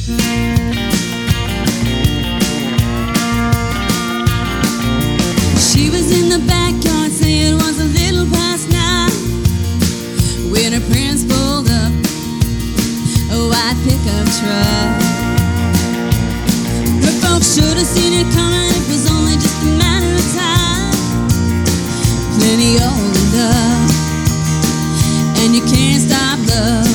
She was in the backyard, saying it was a little past 9 when her parents pulled up a white pickup truck. Her folks should have seen it coming, it was only just a matter of time. Plenty old and love, and you can't stop love.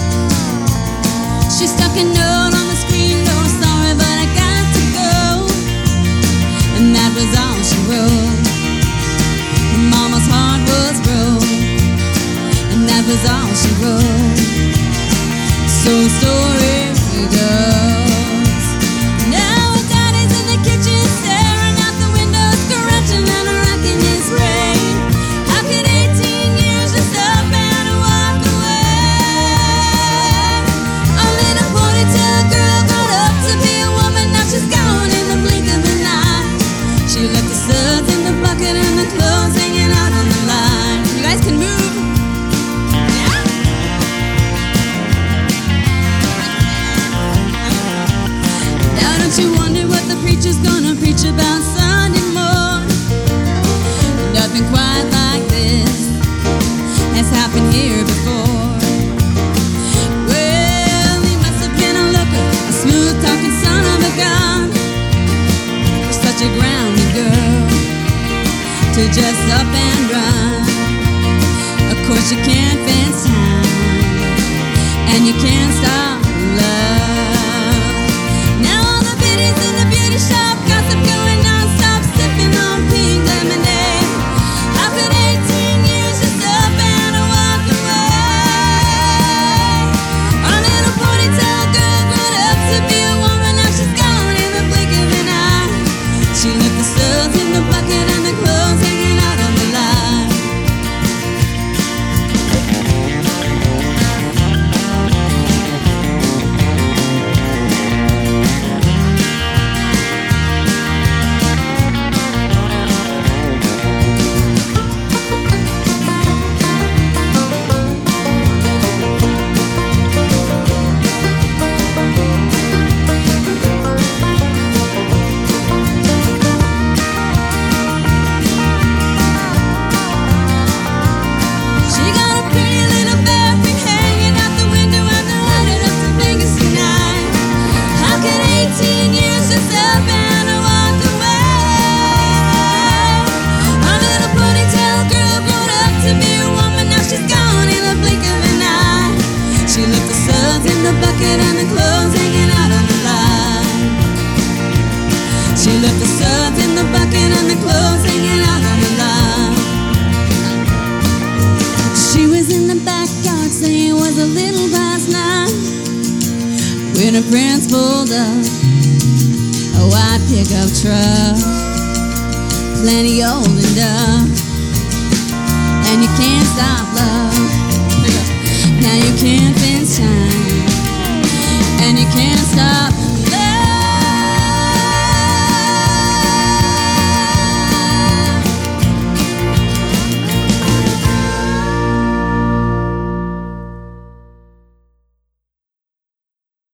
She stuck a note on the screen door, sorry but I got to go. And that was all she wrote. Her mama's heart was broke, and that was all she wrote. So the story goes. Now her daddy's in the kitchen, staring out the window, scratching and racking his brain. How could 18 years just up and walk away? A little ponytail girl got up to be a woman, now she's gone in the blink of an eye. She left the suds in the bucket and the clothes hanging out on the line. You guys can move. Yeah. Now don't you wonder what the preacher's gonna preach about Sunday morning? Nothing quite like this has happened here before. Well, he must have been a looker, a smooth-talking son of a gun, for such a grounded girl to just up and run. Of course you can't fence time, and you can't stop love. Now all the biddies in the beauty shop, gossip going non-stop, sipping on pink lemonade. How could 18 years just up and walk away? Our little ponytail girl grew up to be a woman, now she's gone in the blink of an eye. She left the suds in the bucket and the clothes hanging out on the line. She got a pretty little baby hanging out the window and they're headed up to Vegas tonight. How could 18 years just up and walk away? Our little ponytail girl grew up to be a woman, now she's gone in the blink of an eye. She left the suds in the bucket and the clothes hanging out on the line. She left the suds in the bucket and the clothes hanging out on the line. She was in the backyard, saying it was a little past 9 when her friends pulled up a white pickup truck, plenty old and dumb, and you can't stop love. Now you can't fence time, and you can't stop